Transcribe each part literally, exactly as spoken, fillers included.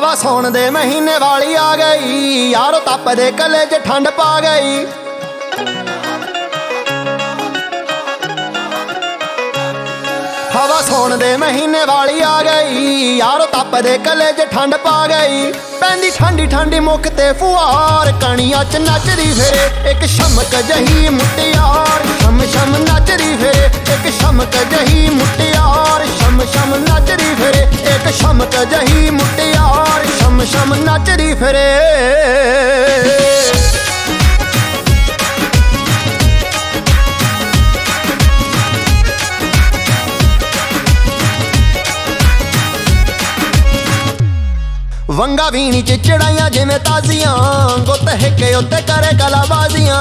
हवा सौण दे महीने वाली आ गई, यारो तप दे गले च ठंड पा गई। हवा सौण दे महीने वाली आ गई, यारो तप दे गले च ठंड पा गई। पैंदी ठंडी ठंडी मुख ते फुहार, कणियां च नचदी फिरे एक शमक जही मुटियार। शम शम नचदी फिरे एक शमक जही मुटियार। शम शम नचदी फिरे एक शमक जही मुटियार। शम शम नचदी फिरे। वंगा वीणी च चढ़ाइया जिमें ताजियां, गुत हिके उत्ते करे कलाबाजियां।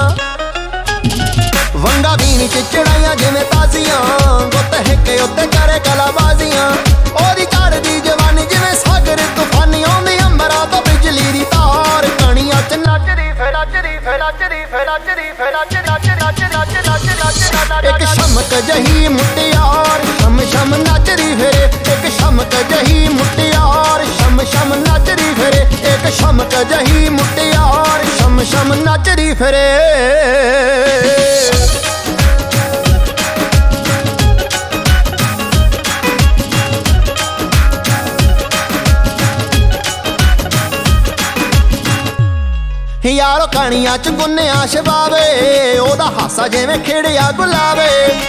वंगा वीणी च चढ़ाइया जिमें ताजियां, गुत हिके उत्ते करे कलाबाजियां। ओदी चढ़दी जवानी जिमें सागर तूफानी, आउंदी अंबरां तो बिजली दी तार। कणियां च नचदी फिर नचदी फिर नचदी फिर नचदी फिर नच नच नच नच नच नच एक शमक जही मुटियार। शम शम नचदी फिरे एक शमक जही मुटियार। शम शम नचदी फिरे एक शमक जही मुटियार। शम शम नचदी फिरे। यारो कणियां च गुन्निया शबावे, ओदा हासा जिवें खिड़िया गुलावे।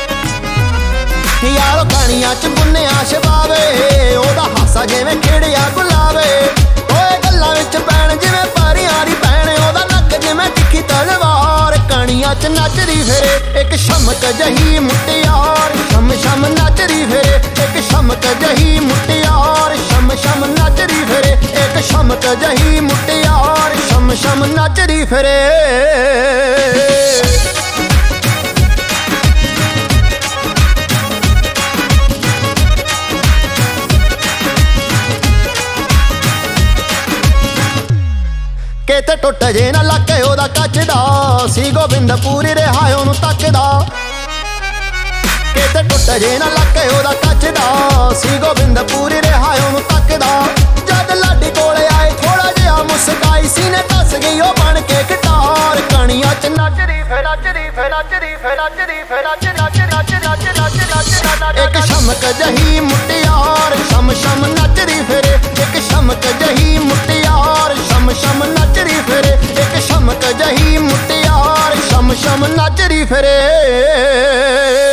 यारो कणियां च गुन्निया शबावे, ओदा हासा जिवें खिड़िया गुलावे। ओए गल्लां विच पैण जिवें परियां दी भैण, ओदा नक जिवें तिखी तलवार। कणियां च नचदी फिरे एक शमक जही मुटियार। शम शम नचदी फिरे एक शमक जही मुटियार। शम शम नचदी फिरे एक शमक जही मुटियार। शम शम नचदी फिरे। किते टुट जे ना लके ओदा कचदा, सी गोबिंदपुरी रिहाए ओनू तकदा। किते टुट जे ना लके ओदा कचदा, सी गोबिंदपुरी रिहाए ओनू तकदा। जद लाडी कोले आए थोड़ा जिहा मुस्काई, सीने कस गई ओ बन के गिटार। कणियां च नचदी फिर नचदी फिर नचदी फिर नचदी फिर नच नच नच नच नच नच एक शमक जही मुटियार। शम शम नचदी फिरे एक शमक जही मुटियार। शम शम नचदी फिरे एक शमक जही मुटियार। शम शम नचदी फिरे।